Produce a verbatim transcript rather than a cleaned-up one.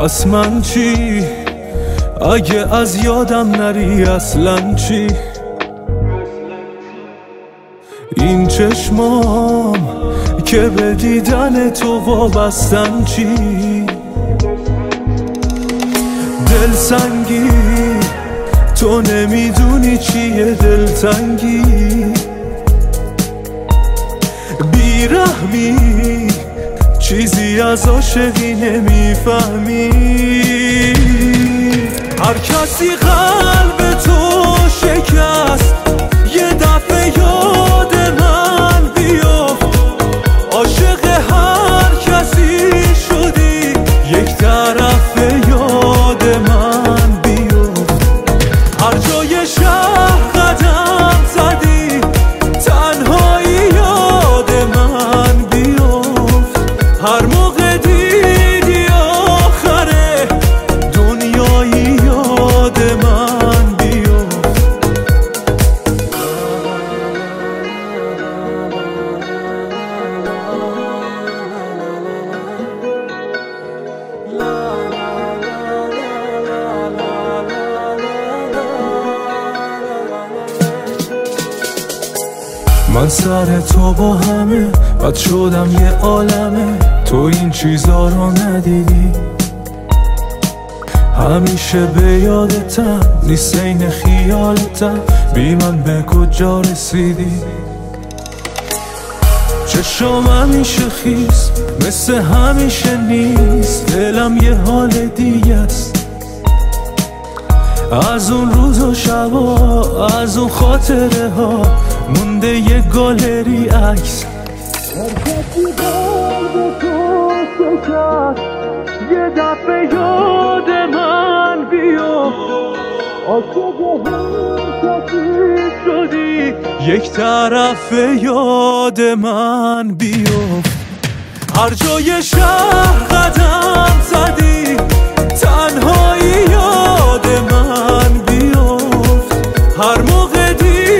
پس من چی؟ اگه از یادم نری اصلا چی؟ این چشمام که به دیدن تو وابستن چی؟ دلسنگی تو نمیدونی چیه دلتنگی، بیرحمی چیزی از عاشقی نمیفهمی. هر کسی قلب تو شکست یه دفعه یاد من بیفت، عاشق هر کسی شدی یک طرف یاد من بیفت. هر جای شهر قدم زدی تنهایی یاد من بیفت، هر موقع دیدی آخره دنیایی یاد من بیفت. من سر تو با همه بد شدم یه عالمه، تو این چیزا رو ندیدی. همیشه به یادتم نیست این خیالتم، بی من به کجا رسیدی. چشم همیشه خیس مثل همیشه نیست، دلم یه حال دیگه است. از اون روز و شبا از اون خاطره ها مونده یه گالری عکس. یه دفعه یاد من بیفت، عاشق هر کسی شدی یک طرف یاد من بیفت. هر جای شهر قدم زدی تنهایی یاد من بیفت، هر موقع دی